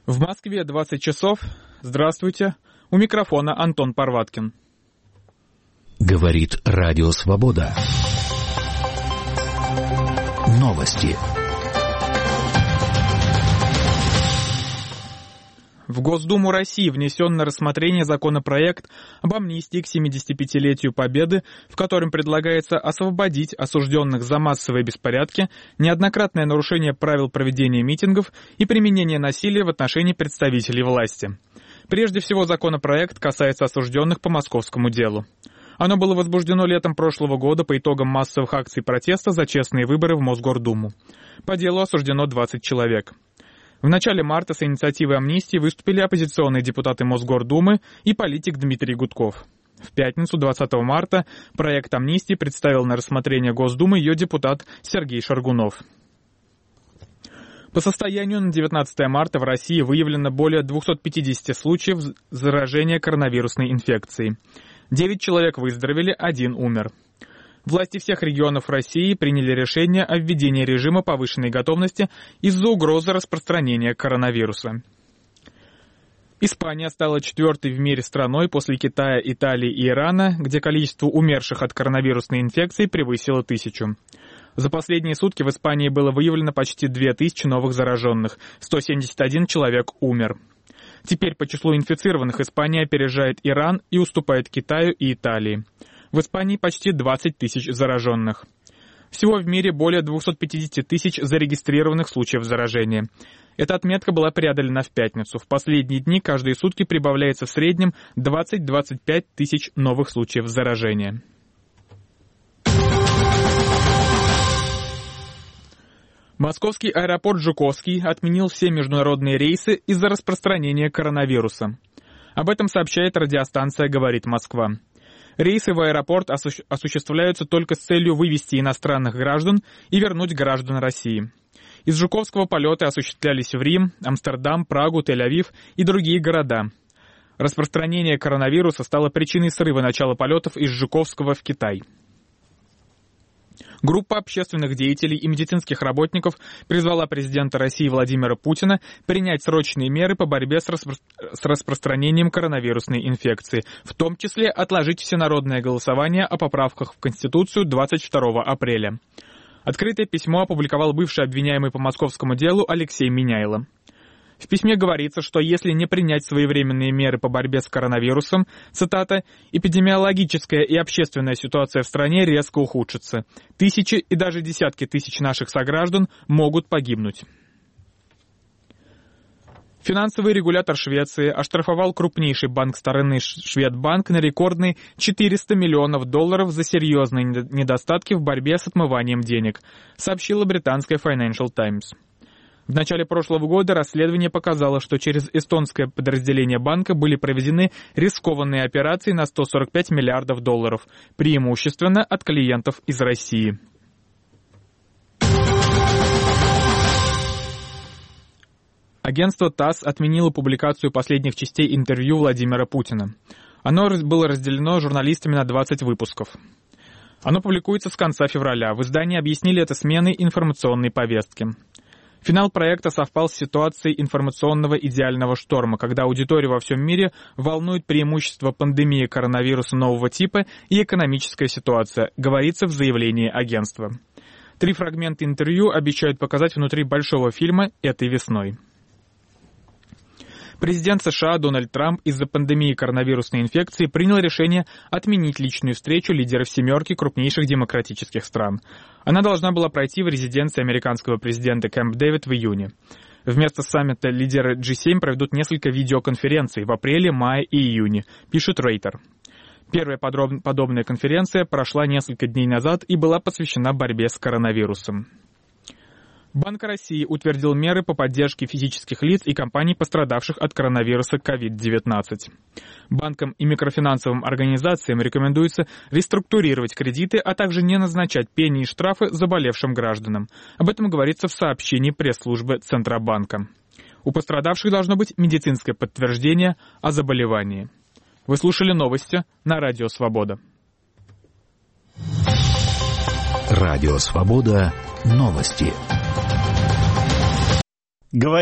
В Москве 20 часов. Здравствуйте. У микрофона Антон Парваткин. Говорит Радио Свобода. Новости. В Госдуму России внесен на рассмотрение законопроект об амнистии к 75-летию Победы, в котором предлагается освободить осужденных за массовые беспорядки, неоднократное нарушение правил проведения митингов и применение насилия в отношении представителей власти. Прежде всего, законопроект касается осужденных по московскому делу. Оно было возбуждено летом прошлого года по итогам массовых акций протеста за честные выборы в Мосгордуму. По делу осуждено 20 человек. В начале марта с инициативой амнистии выступили оппозиционные депутаты Мосгордумы и политик Дмитрий Гудков. В пятницу, 20 марта, проект амнистии представил на рассмотрение Госдумы ее депутат Сергей Шаргунов. По состоянию на 19 марта в России выявлено более 250 случаев заражения коронавирусной инфекцией. 9 человек выздоровели, 1 умер. Власти всех регионов России приняли решение о введении режима повышенной готовности из-за угрозы распространения коронавируса. Испания стала 4-й в мире страной после Китая, Италии и Ирана, где количество умерших от коронавирусной инфекции превысило 1000. За последние сутки в Испании было выявлено почти 2000 новых зараженных, 171 человек умер. Теперь по числу инфицированных Испания опережает Иран и уступает Китаю и Италии. В Испании почти 20 тысяч зараженных. Всего в мире более 250 тысяч зарегистрированных случаев заражения. Эта отметка была преодолена в пятницу. В последние дни каждые сутки прибавляется в среднем 20-25 тысяч новых случаев заражения. Московский аэропорт Жуковский отменил все международные рейсы из-за распространения коронавируса. Об этом сообщает радиостанция «Говорит Москва». Рейсы в аэропорт осуществляются только с целью вывести иностранных граждан и вернуть граждан России. Из Жуковского полеты осуществлялись в Рим, Амстердам, Прагу, Тель-Авив и другие города. Распространение коронавируса стало причиной срыва начала полетов из Жуковского в Китай. Группа общественных деятелей и медицинских работников призвала президента России Владимира Путина принять срочные меры по борьбе с распространением коронавирусной инфекции, в том числе отложить всенародное голосование о поправках в Конституцию 22 апреля. Открытое письмо опубликовал бывший обвиняемый по московскому делу Алексей Миняйло. В письме говорится, что если не принять своевременные меры по борьбе с коронавирусом, цитата, «эпидемиологическая и общественная ситуация в стране резко ухудшится. Тысячи и даже десятки тысяч наших сограждан могут погибнуть». Финансовый регулятор Швеции оштрафовал крупнейший банк страны Шведбанк на рекордные $400 миллионов за серьезные недостатки в борьбе с отмыванием денег, сообщила британская Financial Times. В начале прошлого года расследование показало, что через эстонское подразделение банка были проведены рискованные операции на $145 миллиардов, преимущественно от клиентов из России. Агентство ТАСС отменило публикацию последних частей интервью Владимира Путина. Оно было разделено журналистами на 20 выпусков. Оно публикуется с конца февраля. В издании объяснили это сменой информационной повестки. Финал проекта совпал с ситуацией информационного идеального шторма, когда аудиторию во всем мире волнует преимущество пандемии коронавируса нового типа и экономическая ситуация, говорится в заявлении агентства. 3 фрагмента интервью обещают показать внутри большого фильма этой весной. Президент США Дональд Трамп из-за пандемии коронавирусной инфекции принял решение отменить личную встречу лидеров «семерки» крупнейших демократических стран. Она должна была пройти в резиденции американского президента Кэмп-Дэвид в июне. Вместо саммита лидеры G7 проведут несколько видеоконференций в апреле, мае и июне, пишет Рейтер. Первая подобная конференция прошла несколько дней назад и была посвящена борьбе с коронавирусом. Банк России утвердил меры по поддержке физических лиц и компаний, пострадавших от коронавируса COVID-19. Банкам и микрофинансовым организациям рекомендуется реструктурировать кредиты, а также не назначать пени и штрафы заболевшим гражданам. Об этом говорится в сообщении пресс-службы Центробанка. У пострадавших должно быть медицинское подтверждение о заболевании. Вы слушали новости на Радио Свобода. Радио Свобода. Новости.